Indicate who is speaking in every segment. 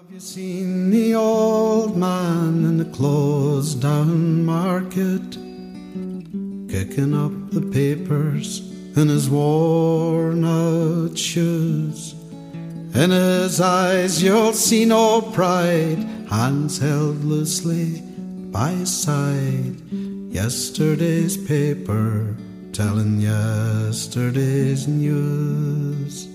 Speaker 1: Have you seen the old man in the closed down market, kicking up the papers in his worn out shoes? In his eyes you'll see no pride, hands held loosely by his side. Yesterday's paper telling yesterday's news.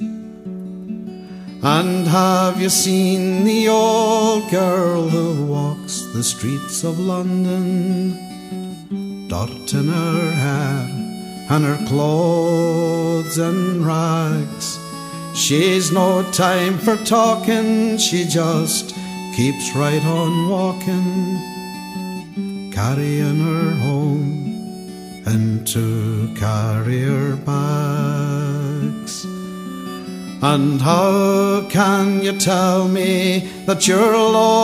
Speaker 1: And have you seen the old girl who walks the streets of London, dot in her hair and her clothes in rags? She's no time for talking, she just keeps right on walking, carrying her home in two carrier bags. And how can you tell me that you're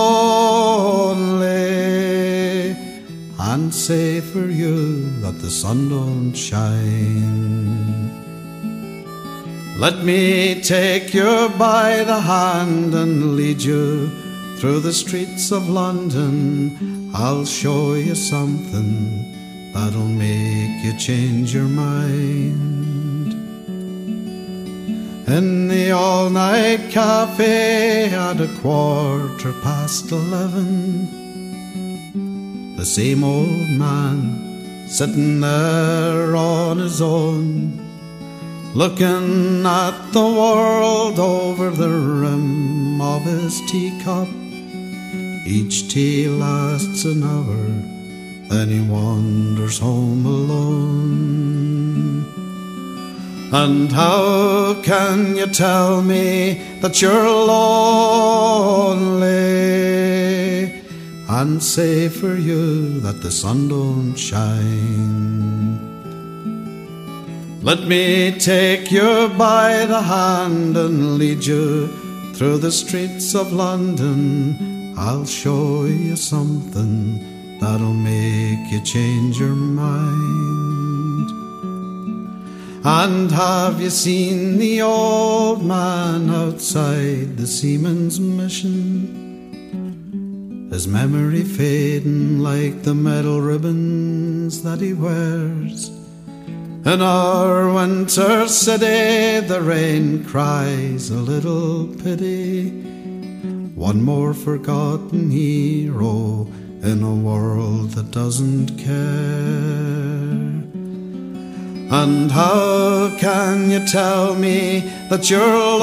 Speaker 1: lonely, and say for you that the sun don't shine? Let me take you by the hand and lead you through the streets of London. I'll show you something that'll make you change your mind. In the all-night cafe at 11:15, the same old man sitting there on his own, looking at the world over the rim of his teacup. Each tea lasts an hour, then he wanders home alone. And how can you tell me that you're lonely, and say for you that the sun don't shine? Let me take you by the hand and lead you through the streets of London. I'll show you something that'll make you change your mind. And have you seen the old man outside the Seaman's Mission? His memory fading like the metal ribbons that he wears. In our winter city the rain cries a little pity, one more forgotten hero in a world that doesn't care. And how can you tell me that you're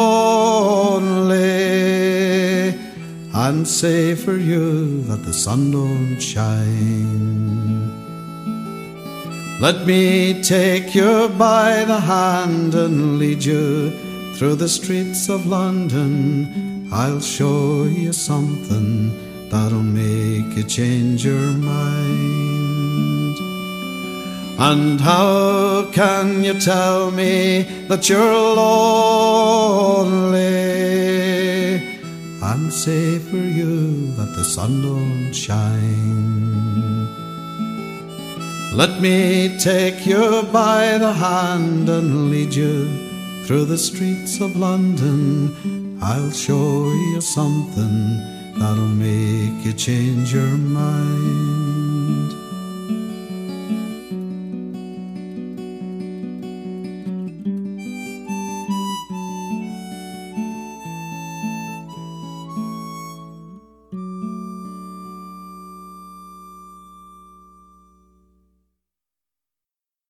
Speaker 1: lonely, and say for you that the sun don't shine? Let me take you by the hand and lead you through the streets of London. I'll show you something that'll make you change your mind. And how can you tell me that you're lonely, and say for you that the sun don't shine? Let me take you by the hand and lead you through the streets of London. I'll show you something that'll make you change your mind.